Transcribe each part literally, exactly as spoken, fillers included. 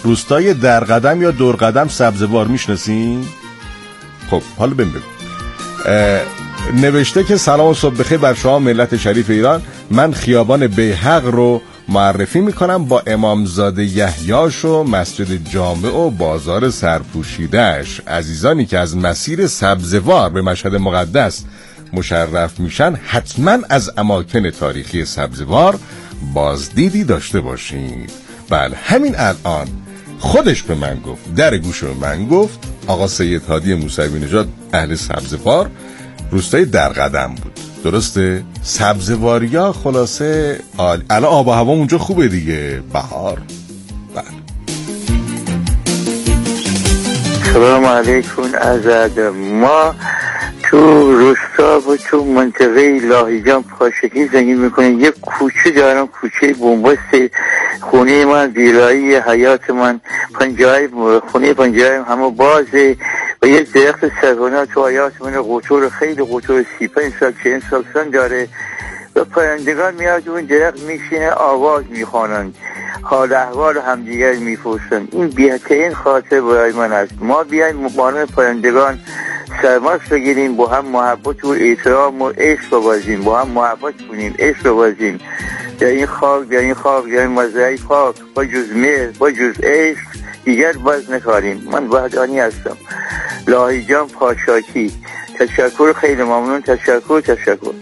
روستای درقدم یا دورقدم سبزوار میشناسین؟ خب حالا بهم بگو. نوشته که سلام و صبح بخیر بر شما ملت شریف ایران. من خیابان بیهق رو معرفی میکنم با امامزاده یحیاش و مسجد جامع و بازار سرپوشیدهش. عزیزانی که از مسیر سبزوار به مشهد مقدس مشرف میشن حتما از اماکن تاریخی سبزوار بازدیدی داشته باشین. بله همین الان خودش به من گفت، در گوش به من گفت آقا سید هادی موسوی نژاد اهل سبزوار روستای درقدم بود. درسته؟ سبزواریا خلاصه الان آب و هوا اونجا خوبه دیگه، بهار. بله سلام علیکم. از ما تو روستا و تو منطقه لاهیجان پاشکی زندگی میکنیم. یک کوچه دارم، کوچه بنبست. خونه من ویلایی حیات من پنجاه خونه پنجاه همه بازه و یک درخت سرگونه تو حیات من قطور خیلی قطور سی پنج سال چهل سال سن داره و پرندگان میاد اون درخت میشینه آواز میخوانند، حال احوال همدیگر میپرسند. این بهترین خاطر برای من است. ما بیایم مبارم پرندگان سرماس بگیریم، با هم محبت و احترام و عشق ببازیم، با هم محبت کنیم، عشق ببازیم. در این خاک در این خاک در این مزرعه خاک با جز مهر با جز عشق دیگر باز نکاریم. من وحدانی هستم. لاهیجان پاشاکی. تشکر، خیلی ممنون. تشکر تشکر.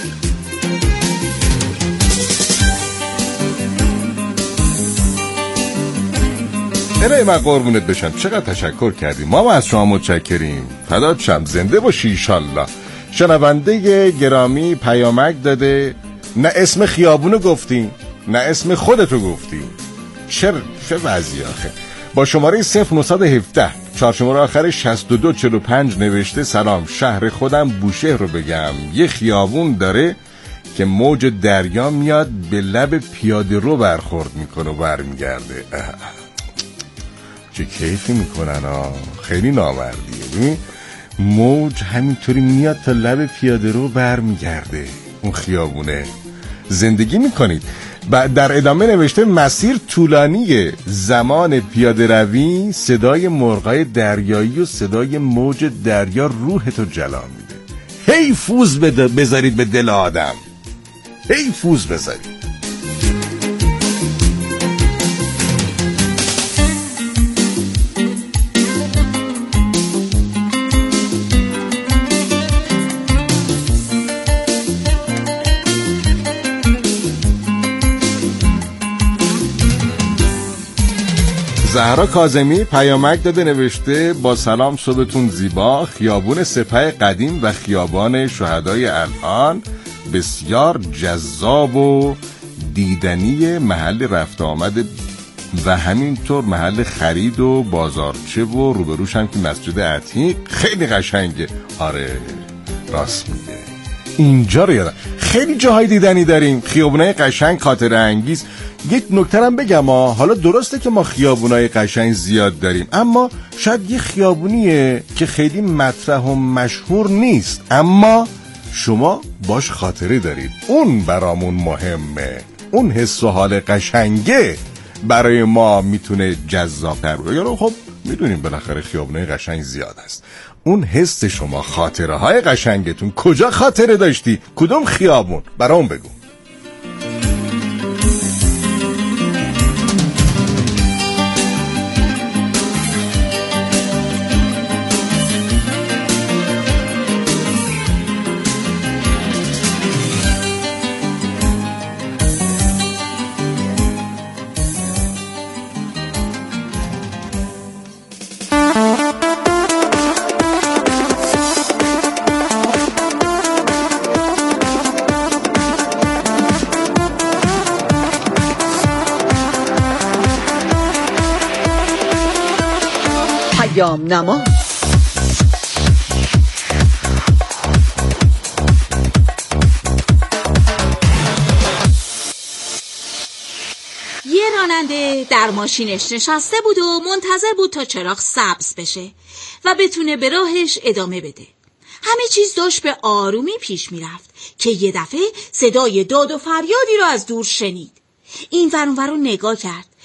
الهی من قربونت بشم، چقدر تشکر کردیم. ما ما از شما متشکریم. فدات شم، زنده باشی ایشالله. شنونده گرامی پیامک داده، نه اسم خیابونو گفتی نه اسم خودتو گفتی. چه چه وضعی آخه. با شماره صفر نهصد و هفده چهار شماره آخر شصت و دو چهل و پنج نوشته سلام، شهر خودم بوشهر رو بگم. یه خیابون داره که موج دریا میاد به لب پیاده رو برخورد میکنه و برمیگرده. چه کیفی میکنن ها، خیلی نامردیه. ببین موج همینطوری میاد تا لب پیاده رو برمیگرده. اون خیابونه زندگی میکنید. در ادامه نوشته مسیر طولانیه، زمان پیاده روی، صدای مرغای دریایی و صدای موج دریا روحتو جلا میده. هی فوز بذارید به دل آدم، هی فوز بذارید. زهرا کاظمی پیامک داده، نوشته با سلام صبحتون زیبا. خیابون سپه قدیم و خیابان شهدای الان بسیار جذاب و دیدنی، محل رفت آمد و همینطور محل خرید و بازارچه و روبروش هم که مسجد عتیق خیلی قشنگه. آره راست میگه، اینجا رو یادم. خیلی جاهای دیدنی داریم، خیابونای قشنگ خاطره انگیز. یک نکته هم بگم ها، حالا درسته که ما خیابونای قشنگ زیاد داریم، اما شاید یه خیابونیه که خیلی مطرح و مشهور نیست، اما شما باش خاطره دارید. اون برامون مهمه. اون حس و حال قشنگه برای ما میتونه جذاب‌تر باشه. یعنی خب میدونیم بالاخره خیابونای قشنگ زیاد هست. اون حس شما، خاطره های قشنگتون کجا خاطره داشتی؟ کدوم خیابون؟ برام بگو. نما یه راننده در ماشینش نشسته بود و منتظر بود تا چراغ سبز بشه و بتونه به راهش ادامه بده. همه چیز داشت به آرومی پیش میرفت که یه دفعه صدای داد و فریادی رو از دور شنید. این ور اون ور رو نگاه کرد.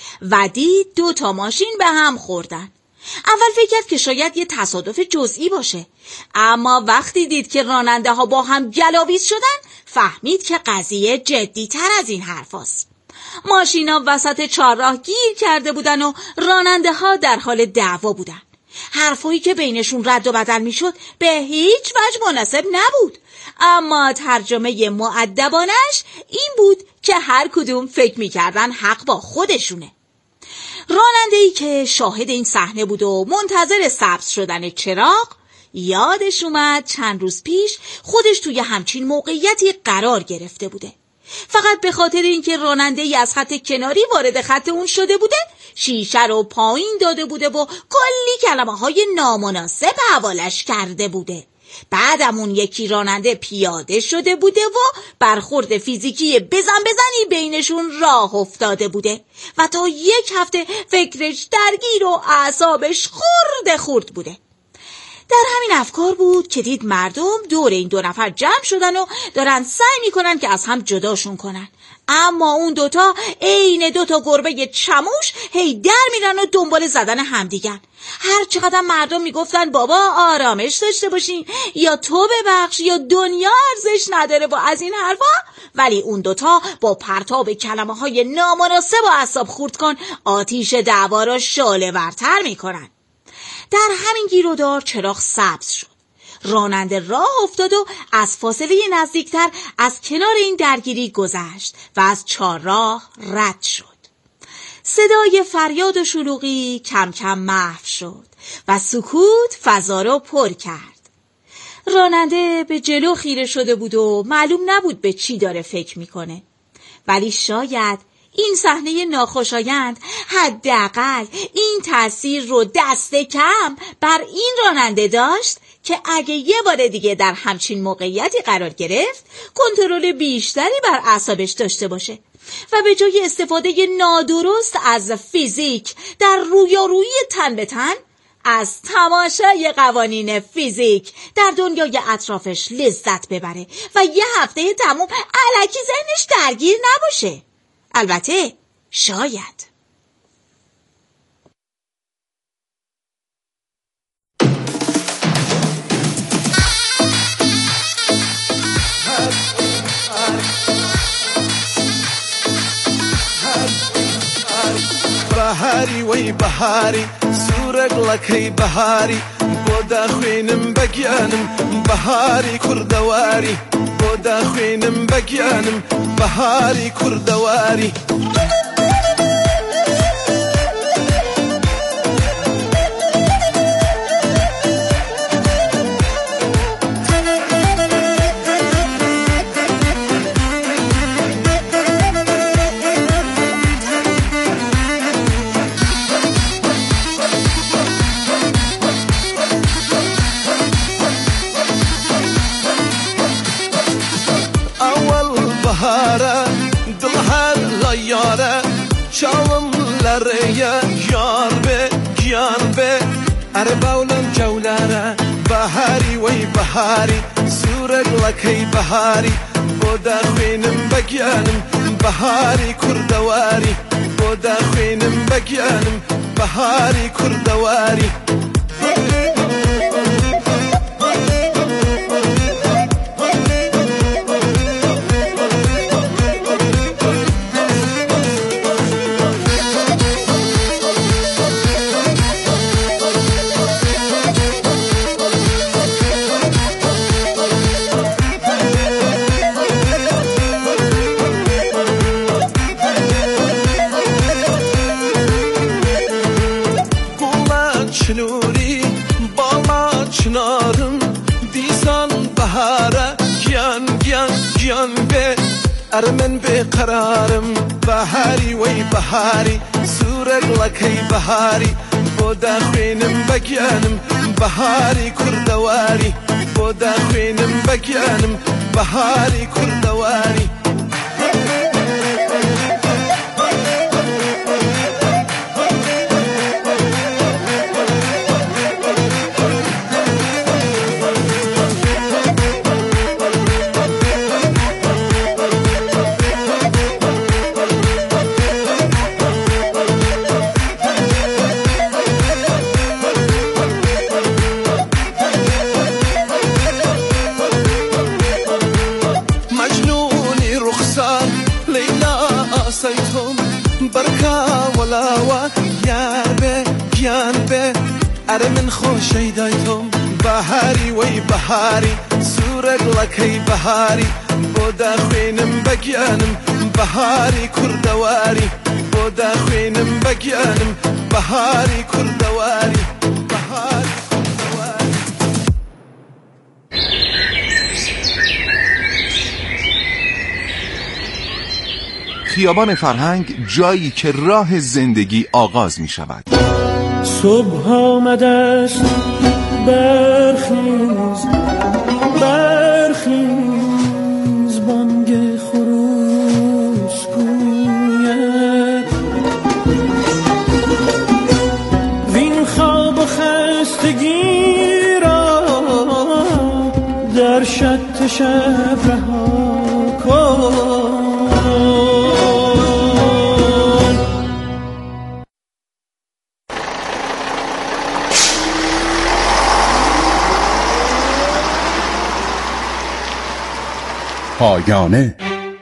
و دید دو تا ماشین به هم خوردن. اول فکر کرد که شاید یه تصادف جزئی باشه، اما وقتی دید که راننده ها با هم گلاویز شدن فهمید که قضیه جدی تر از این حرف هست. ماشینا وسط چهارراه گیر کرده بودن و راننده ها در حال دعوا بودن. حرفایی که بینشون رد و بدل می شد به هیچ وجه مناسب نبود، اما ترجمه مؤدبانش این بود که هر کدوم فکر می کردن حق با خودشونه. راننده‌ای که شاهد این صحنه بود و منتظر سبز شدن چراغ یادش اومد چند روز پیش خودش توی همچین موقعیتی قرار گرفته بوده. فقط به خاطر اینکه راننده‌ای از خط کناری وارد خط اون شده بوده شیشه رو پایین داده بوده و کلی کلمه‌های نامناسب حوالش کرده بوده. بعدم اون یکی راننده پیاده شده بوده و برخورد فیزیکی بزن بزنی بینشون راه افتاده بوده و تا یک هفته فکرش درگیر و اعصابش خورد خورد بوده. در همین افکار بود که دید مردم دور این دو نفر جمع شدن و دارن سعی میکنن که از هم جداشون کنن، اما اون دوتا عین دوتا گربه چموش هی در میرن و دنبال زدن همدیگن. هر چقدر مردم میگفتن بابا آرامش داشته باشین یا تو ببخش یا دنیا ارزش نداره و از این حرفا، ولی اون دوتا با پرتاب کلمه های نامناسب و اعصاب خورد کن آتیش دعوا را شعله ورتر میکنن. در همین گیرودار چراغ سبز شد. راننده راه افتاد و از فاصله نزدیکتر از کنار این درگیری گذشت و از چهارراه رد شد. صدای فریاد و شلوغی کم کم محو شد و سکوت فضا را پر کرد. راننده به جلو خیره شده بود و معلوم نبود به چی داره فکر میکنه، ولی شاید این صحنه ناخوشایند حداقل این تأثیر رو دست کم بر این راننده داشت که اگه یه بار دیگه در همچین موقعیتی قرار گرفت کنترل بیشتری بر اعصابش داشته باشه و به جای استفاده نادرست از فیزیک در رویارویی تن به تن از تماشای قوانین فیزیک در دنیای اطرافش لذت ببره و یه هفته تموم الکی ذهنش درگیر نباشه. البته شاید. بهاری وی بهاری سورق لکی بهاری بودا خوینم بگیانم بهاری کردواری بودا خوینم بگیانم بهاری کردواری شاوم لريا يار به يار به ارباولم جولاره بهاری وی بهاری سورق لکی بهاری بودا خوینم بگیانم بهاری کردواری بودا خوینم بگیانم بهاری کردواری ارمن بقرارم بهاری وی بهاری سورق لکی بهاری بودا خوینم بگیانم بهاری کردواری بودا خوینم بگیانم بهاری کردواری بگیان به اره من خوشی دایتم بهاری وی بهاری سورگ لکی بهاری بودا خوینم بگیانم بهاری کردواری بودا خوینم بگیانم بهاری کردواری بهاری کردواری. خیابان فرهنگ، جایی که راه زندگی آغاز می شود. صبح آمده است برخیز برخیز بانگ خروس گوید وین خواب و خستگی را در شط شب رها کن. پایانه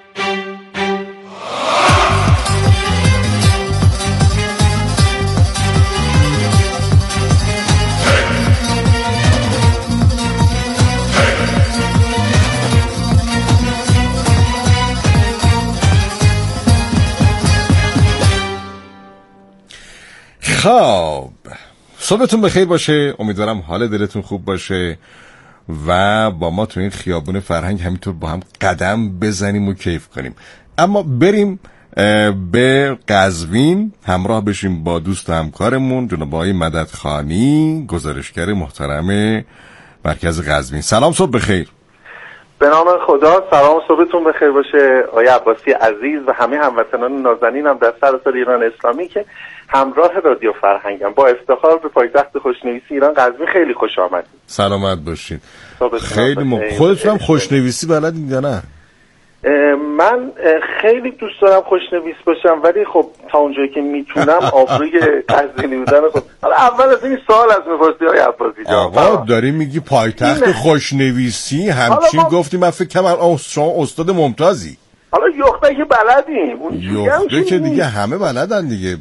خب صبحتون بخیر باشه، امیدوارم حال دلتون خوب باشه و با ما تو این خیابون فرهنگ همینطور با هم قدم بزنیم و کیف کنیم. اما بریم به قزوین همراه بشیم با دوست و همکارمون جناب آقای مددخانی، گزارشگر محترم مرکز قزوین. سلام، صبح بخیر. به نام خدا، سلام، صبحتون بخیر باشه آقای عباسی عزیز و همه هموطنان نازنینم در سراسر ایران اسلامی که همراه رادیو فرهنگم. با افتخار به پایتخت خوشنویسی ایران قزوین خیلی خوش آمدید. سلامت باشین. خیلی م... خودتون هم خوشنویسی بلدین یا نه؟ من خیلی دوست دارم خوشنویس باشم، ولی خب تا اونجایی که میتونم آبروی قزوینی بودن خب. حالا اول از این سوال از می‌پرسی های عباسی جان. آقا داری میگی پایتخت خوشنویسی همچین ما... گفتی من فکر کنم شما استاد ممتازی. حالا یخته که بلدیم، اون یخته که دیگه همه بلدن دیگه.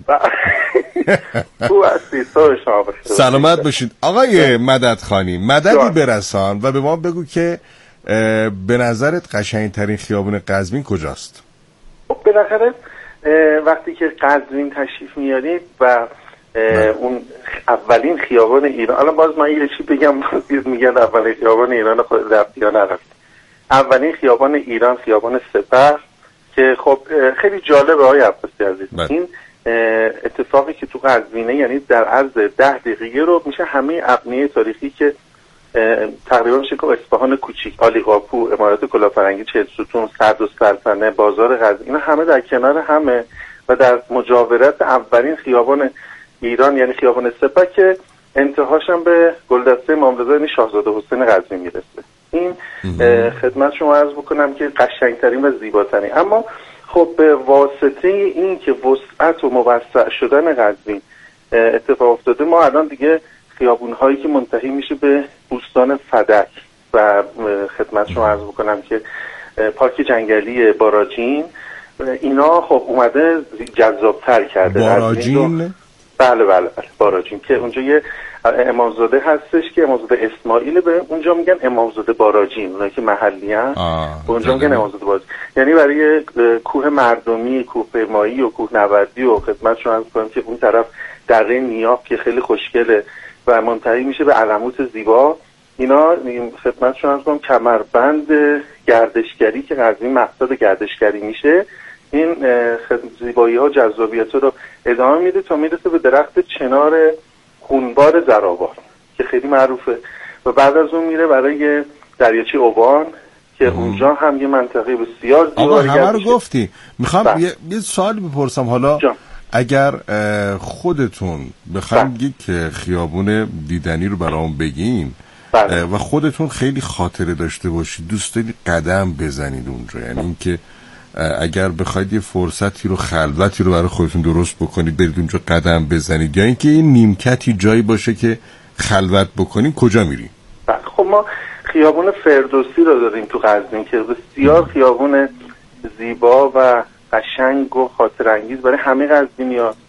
تو هستی، صبح شما بخیر. سلامت باشید آقای مددخانی. مددی برسان و به ما بگو که به نظرت قشنگترین خیابون قزوین کجاست؟ خب بالاخره وقتی که قزوین تشریف میارید و اون اولین خیابان ایران، الان باز من یه چی بگم، باز میگن اولین خیابان ایران، خود رفتی یا نرفت. اولین خیابان ایران خیابان سپه که خب خیلی جالبه آقای عباسی عزیز. این اتفاقی که تو قزوینه، یعنی در عرض ده دقیقه رو میشه همه ابنیه تاریخی که تقریبا میشه که اصفهان کوچیک، عالیقاپو، امارات کلافرنگی، چهل ستون، صدرالسلطنه، بازار قزوین، اینا همه در کنار همه و در مجاورت اولین خیابان ایران یعنی خیابان سپه که انتهاش هم به گلدسته امام رضا یعنی شاهزاده حسین قزوین میرسه. این خدمت شما عرض بکنم که قشنگترین و زیباترین. اما خب به واسطه این که وسعت و موسع شدن قزوین اتفاق افتاده، ما الان دیگه خیابون‌هایی که منتهی میشه به بوستان فدک و خدمت شما عرض بکنم که پارک جنگلی باراجین، اینا خب اومده جذاب‌تر کرده. باراجین؟ بله بله بله باراجین که اونجا یه امامزاده هستش که امامزاده اسماعیل، به اونجا میگن امامزاده باراجین، اونایی که محلی هست اونجا میگن امامزاده باراجین. یعنی برای کوه مردمی، کوه پیمایی و کوه نوردی و خدمت شما عرض کنم که اون طرف دره نیاف که خیلی خوشگله و منتهی میشه به علموت زیبا، اینا خدمت شما عرض کنم کمربند گردشگری که قزوین مقصد گردشگری میشه، این زیبایی ها جذابیت رو ادامه میده تا میرسه به درخت چنار خونبار زرآباد که خیلی معروفه و بعد از اون میره برای دریاچه اوبان که ام. اونجا هم یه منطقه بسیار زیبا. آقا همه رو گفتی، میخوام یه, یه سوال بپرسم. حالا جان. اگر خودتون بخواید یک خیابون دیدنی رو برام بگین بله. و خودتون خیلی خاطره داشته باشید، دوست دارید قدم بزنید اونجا، یعنی اینکه اگر بخواید یه فرصتی رو، خلوتی رو برای خودتون درست بکنید برید اونجا قدم بزنید، یا اینکه این نیمکتی جایی باشه که خلوت بکنید، کجا میرید؟ خب ما خیابون فردوسی رو داریم تو قزوین که بسیار خیابون زیبا و قشنگ و خاطر انگیز برای همه قزوینی‌ها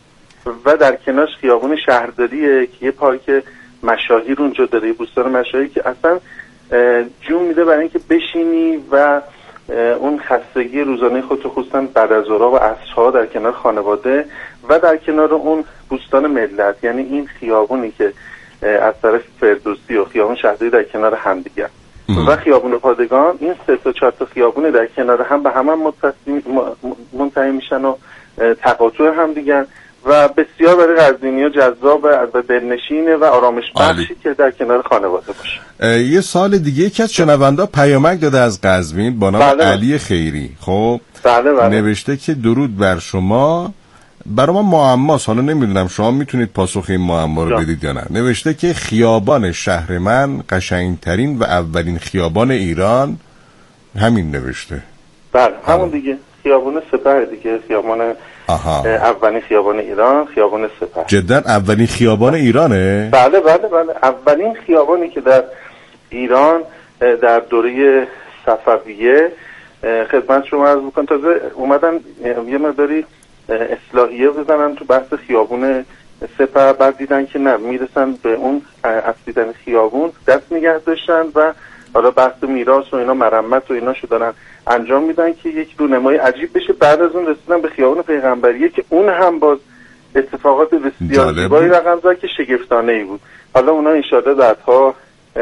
و در کنارش خیابون شهرداریه که یه پارک مشاهیر اونجا داره، بوستان مشاهیر که اصلا جون میده برای اینکه بشینی و اون خستگی روزانه خودتو خصوصا بعد از ظهر و عصرها در کنار خانواده و در کنار اون بوستان ملت، یعنی این خیابونی که از طرف فردوسی و خیابون شهرداری در کنار هم دیگه و خیابون پادگان، این سه تا چهار تا خیابون در کنار هم به هم منتهی میشن و تقاطع هم دیگه و بسیار برای قزوینی‌ها جذاب و دلنشینه و آرامش بخشی که در کنار خانواده باشه. یه سال دیگه یکی از شنوندا پیامک داده از قزوین با نام بله علی خیری. خب بله بله. نوشته که درود بر شما، برای ما معماست، حالا نمیدونم شما میتونید پاسخ این معما رو بدید یا نه. نوشته که خیابان شهر من قشنگترین و اولین خیابان ایران، همین نوشته. بله همون دیگه، خیابان سپه دیگه، خیابان آها. اولین خیابان ایران، خیابان سپه. جدا اولین خیابان ایرانه؟ بله بله بله، اولین خیابانی که در ایران در دوره صفویه خدمت شما عرض میکنم. تازه اومدن یه مقداری اصلاحیه بزنن تو بحث خیابون سپه، بعد دیدن که نه، میرسن به اون اصلیدن خیابون دست نگه داشتن و حالا بحث میراث و اینا، مرمت و اینا شو دارن انجام میدن که یک رونمایی عجیب بشه. بعد از اون رسیدن به خیابون پیغمبریه که اون هم باز اتفاقات بسیار زیبایی رقم زد که شگفتانه ای بود. حالا اونا انشاءالله بعدها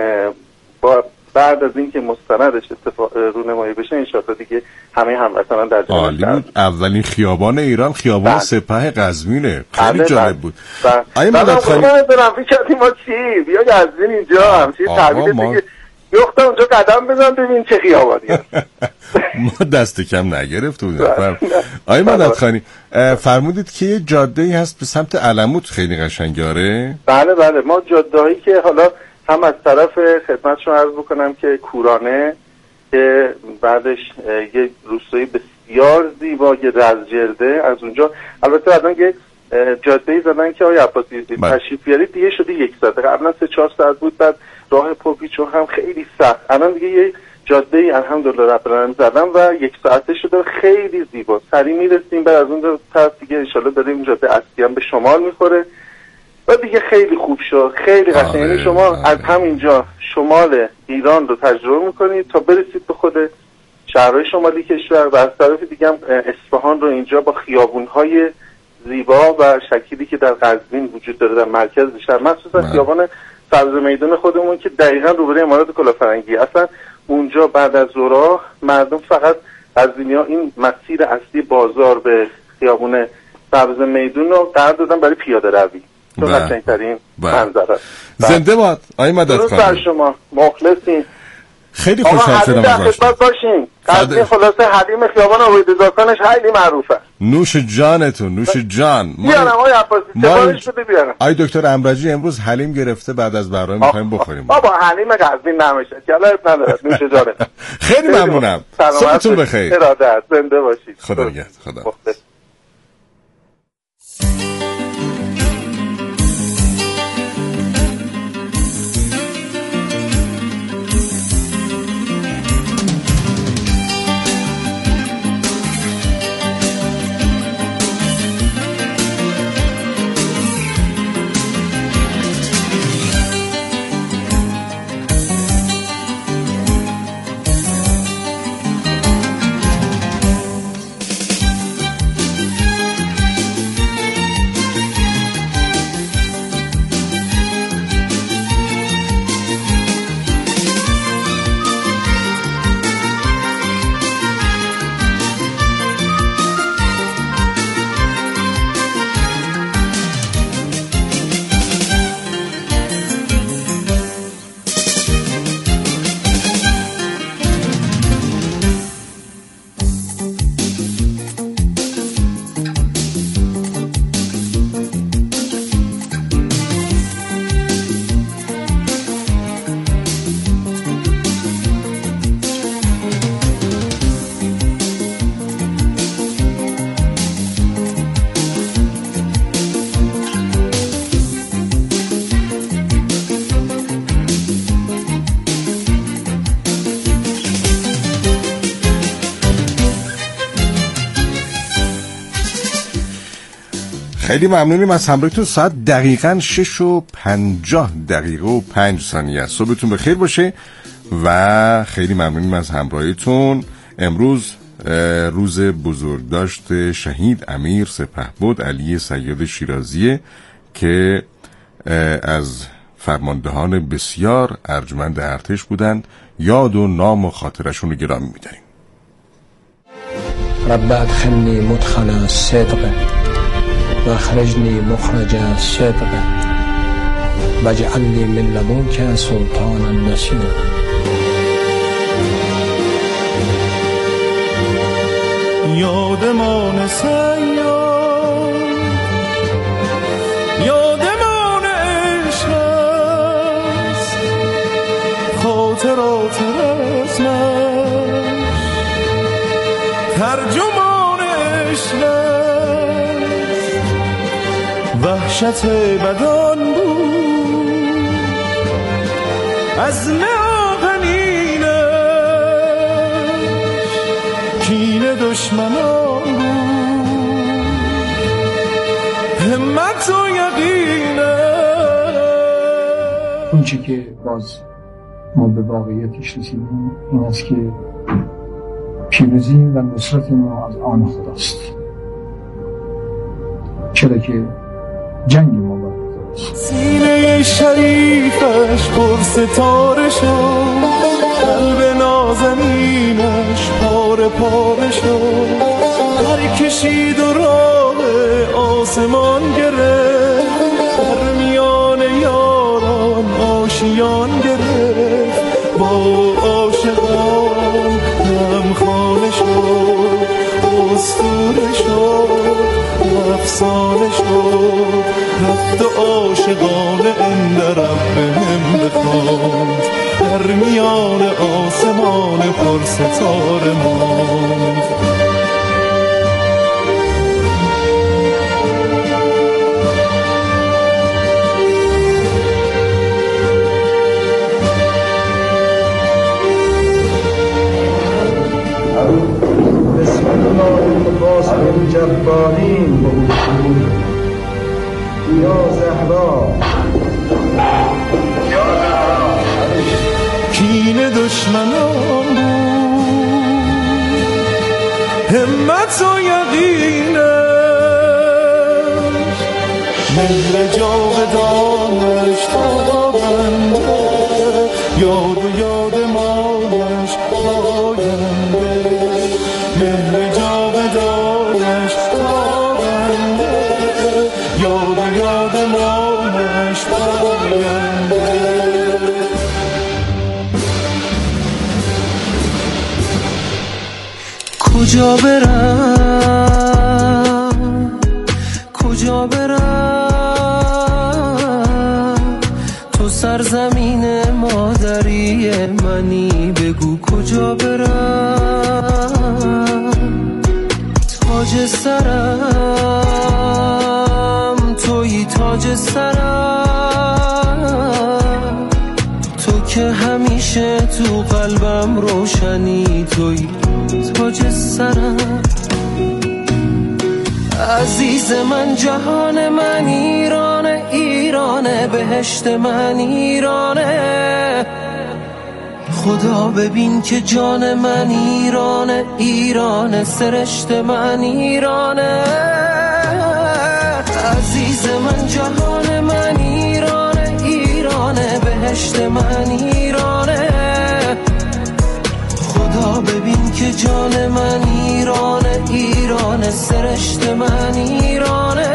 با بعد از اینکه مستندش اتفاق رونمایی بشه انشاءالله دیگه همه هموطنان در جامعه عالی بود. اولین خیابان ایران خیابان سپه قزوینه، خیلی بله جالب بود. آیا مدد خانی من فکر ما چی بیا قزوین اینجا همچین تعبیر ما... دیگه یختا اونجا قدم بزن ببین چه خیابانیه. ما دست کم نگرفت بودیم. آیا مدد خانی فرمودید که یه جاده ای هست به سمت علموت خیلی قشنگاره؟ بله بله، ما جاده هایی که حالا هم از طرف خدمتشون عرض بکنم که کورانه که بعدش یه روستایی بسیار زیبا که رزجرده، از اونجا البته الان یه جاده ای زدن که آیا عباسی تشریف بیارید دیگه شده یک ساعت، قبلا سه چهار ساعت بود، بعد راه پرپیچ هم خیلی سخت، الان دیگه یه جاده ای الحمدلله رب العالمین زدن و یک ساعته شده، خیلی زیبا، سریع میرسیم. بعد از اون طرف دیگه ان شاءالله داریم این جاده اصلی هم به شمال میخوره و دیگه خیلی خوب شد، خیلی قشنگ. یعنی شما آره. از همینجا شمال ایران رو تجربه میکنید تا برسید به خود شهرهای شمالی کشور و از طرف دیگه هم اصفهان رو اینجا با خیابون‌های زیبا و شکلی که در قزوین وجود داره در مرکز شهر، مخصوصا خیابان سبز میدان خودمون که دقیقاً روبروی امارات کلافرنگی، اصلا اونجا بعد از ظهر مردم فقط قزوینی‌ها این مسیر اصلی بازار به خیابون سبز میدان رو قرار دادن برای پیاده روی. تو قشنگ‌ترین منظره. زنده باد آقای مدد خانی. درود بر شما، مخلصین. خیلی خوشحال شدم از خدمت باشین. قضیه خلاصه حلیم خیابان عبیدزاکانش خیلی معروفه. نوش جانتون، نوش جان. بیارم آقای عباسی، سفارش بده بیارم. آقای دکتر امرجی امروز حلیم گرفته، بعد از برنامه می‌خوایم بخوریم. بابا حلیم قزوین نمیشه. جلوت نداره، نوش جانتون. خیلی ممنونم. صبحتون بخیر. ارادت، زنده باشید. خدا نگهدار. خدا. خیلی ممنونیم از همراهیتون. ساعت دقیقاً شش و پنجاه دقیقه و پنج ثانیه است. صبحتون بخیر باشه و خیلی ممنونیم از همراهیتون. امروز روز بزرگداشت شهید امیر سپهبد علی سید شیرازیه که از فرماندهان بسیار ارجمند ارتش بودند. یاد و نام و خاطرشون رو گرامی می‌داریم. رب ادخلنی مدخل الصدق و اخرجنی مخرج الصدق واجعلنی من لدنک سلطانا نصیرا. یادمان سیاد یادمان عشق است، خاطرات رسمش ترجمان عشق است. وحشت بدان بود از ناپنینش، کین دشمنان بود همت و یقینه. اون چی که باز ما به واقعیتش رسیدیم این است که پیروزی و نصرت ما از آن خداست، چرا که جنگ ما باید خداست. سینه شریفش پر ستاره شد، قلب نازنینش پاره پاره شد. هر کشید و راه آسمان گرفت، در میان یاران آشیان گرفت. با عاشقان غمخانه شد، اسطوره شد، افسانه شد. رفت و عاشقانه عند ربهم بخواند، در میان آسمان پر ستاره ماند. بسم الله الرحمن الرحیم. یا زهرا کین دشمنان بود همت و یقینش، مهر جاودانش تا بنده. یاد و یاد مانش پاینده، مهر جاودانش تا بنده. یاد و یاد مانش پاینده. کجا برم کجا برم، تو سرزمین مادری منی، بگو کجا برم. تاج سرم تویی، تاج سرم تو که همیشه تو قلبم روشنی، تویی تاج سرم. عزیز من جهان من ایرانه، ایرانه بهشت من ایرانه. خدا ببین که جان من ایرانه، ایرانه سرشت من ایرانه. عزیز من جهان من ایرانه، ایرانه بهشت من ایرانه. خدا ببین که جان من ایرانه، ایرانه سرشت من ایرانه.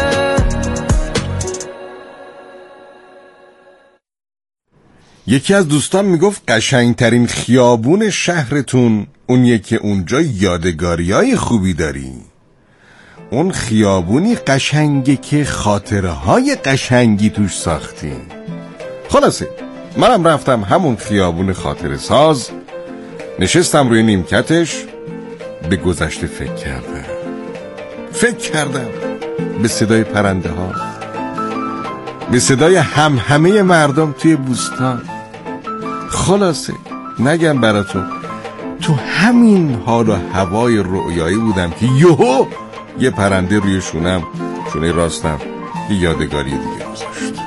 یکی از دوستان میگفت قشنگترین خیابون شهرتون اونیه که اونجا یادگاریای خوبی داری. اون خیابونی قشنگه که خاطره های قشنگی توش ساختین. خلاصه منم رفتم همون خیابون خاطره ساز، نشستم روی نیمکتش، به گذشته فکر کردم فکر کردم به صدای پرنده ها، به صدای همهمه مردم توی بوستان. خلاصه نگم براتون، تو همین حال و هوای رؤیایی بودم که یهو یه پرنده روی شونم شونه راستم یه یادگاری دیگه گذاشت.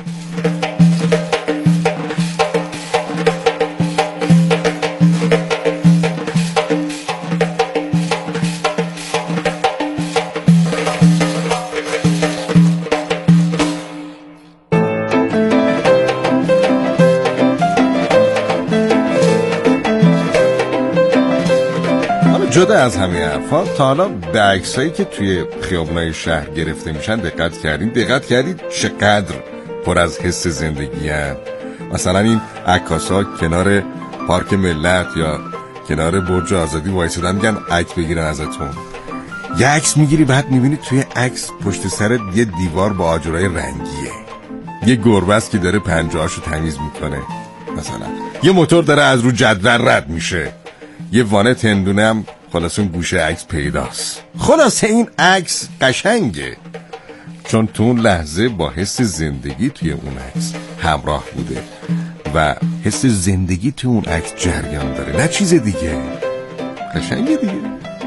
جدا از همه حرفا، تا حالا به عکسایی که توی خیابونای شهر گرفته میشن دقت کردین؟ دقت کردید چقدر پر از حس زندگی هن؟ مثلا این عکاسا کنار پارک ملت یا کنار برج آزادی وایسادن میگن عکس بگیرن ازتون. یه عکس میگیری بعد میبینی توی عکس پشت سرت یه دیوار با آجرای رنگیه، یه گربه است که داره پنجه‌هاشو تمیز میکنه، مثلا یه موتور داره از رو جدول رد میشه، یه وانه تندونه هم خلاص اون گوشه عکس پیداست. خلاص این عکس قشنگه چون تو اون لحظه با حس زندگی توی اون عکس همراه بوده و حس زندگی تو اون عکس جریان داره، نه چیز دیگه. قشنگه دیگه.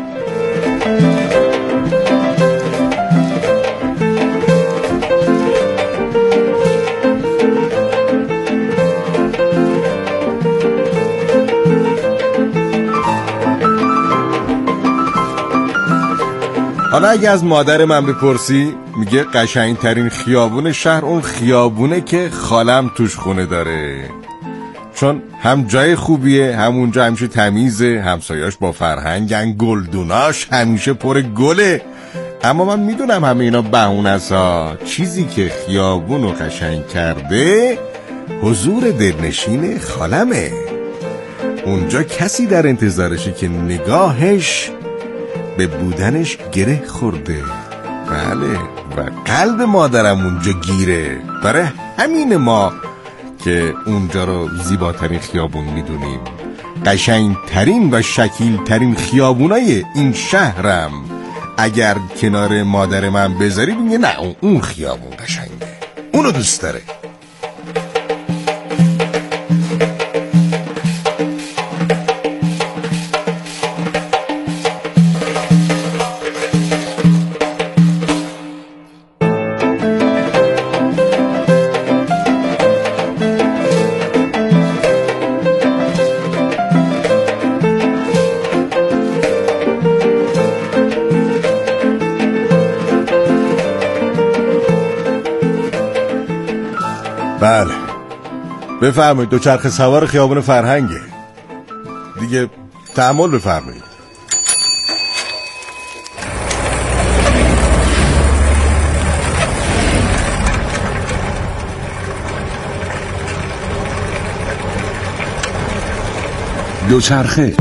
حالا اگه از مادر من بپرسی میگه قشنگترین خیابون شهر اون خیابونه که خالم توش خونه داره، چون هم جای خوبیه، هم اونجا همیشه تمیزه، همسایاش با فرهنگن، گلدوناش همیشه پر گله. اما من میدونم همه اینا بهونه است ها. چیزی که خیابونو قشنگ کرده حضور دلنشین خالمه. اونجا کسی در انتظارشه که نگاهش به بودنش گره خورده. بله، و قلب مادرم اونجا گیره. برای همین ما که اونجا رو زیباترین خیابون میدونیم. قشنگترین و شکیلترین خیابونای این شهرم اگر کنار مادر من بذاری بینه نه اون خیابون قشنگه، اونو دوست داره. بله بفرمایید، دوچرخه سوار خیابون فرهنگه دیگه، تأمل بفرمایید. دوچرخه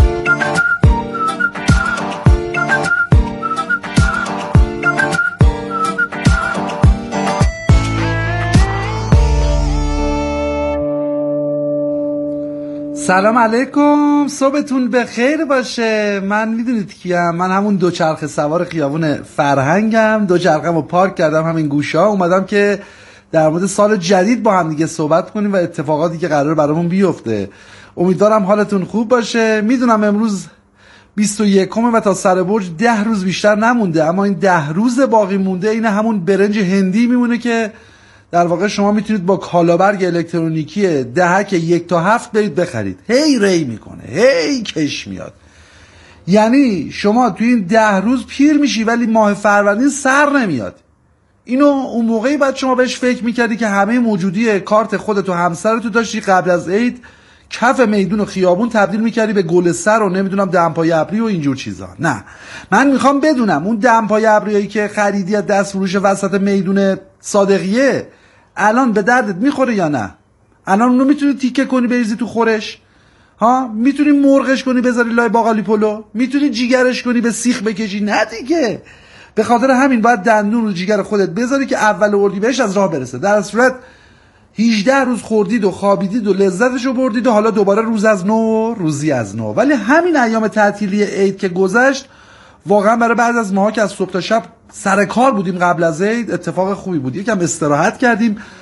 سلام علیکم، صبحتون بخیر باشه. من میدونید کیم؟ من همون دوچرخه سوار خیابون فرهنگم. دوچرخه‌مو پارک کردم همین گوشه ها، اومدم که در مورد سال جدید با هم دیگه صحبت کنیم و اتفاقاتی که قرار برامون بیفته. امیدوارم حالتون خوب باشه. میدونم امروز بیست و یکم و تا سر برج ده روز بیشتر نمونده، اما این ده روز باقی مونده این همون برنج هندی میمونه که در واقع شما میتونید با کالابرگ الکترونیکی دهک یک تا هفت برید بخرید. هی ری میکنه، هی کش میاد. یعنی شما توی این ده روز پیر میشی ولی ماه فروردین سر نمیاد. اینو اون موقعی بعد شما بهش فکر میکردی که همه موجودی کارت خودت و همسرتو داشتی قبل از عید کف میدون و خیابون تبدیل میکردی به گل سر و نمیدونم دمپای ابری و اینجور چیزا. نه، من میخوام بدونم اون دمپای ابریایی که خریدی از دست فروش وسط میدون صادقیه الان به دردت میخوره یا نه؟ الان اونو میتونی تیکه کنی بریزی تو خورش؟ ها؟ میتونی مرغش کنی بذاری لای باقالی پلو؟ میتونی جیگرش کنی به سیخ بکشی؟ نه دیگه. به خاطر همین باید دندون رو جیگر خودت بذاری که اول اردیبهشت از راه برسه. در صورت هجده روز خوردید و خوابیدید و لذتشو بردید و حالا دوباره روز از نو، روزی از نو. ولی همین ایام تعطیلی عید که گذشت واقعا برای بعض از ماها که از صبح تا شب سر کار بودیم قبل از عید اتفاق خوبی بود. یکم استراحت کردیم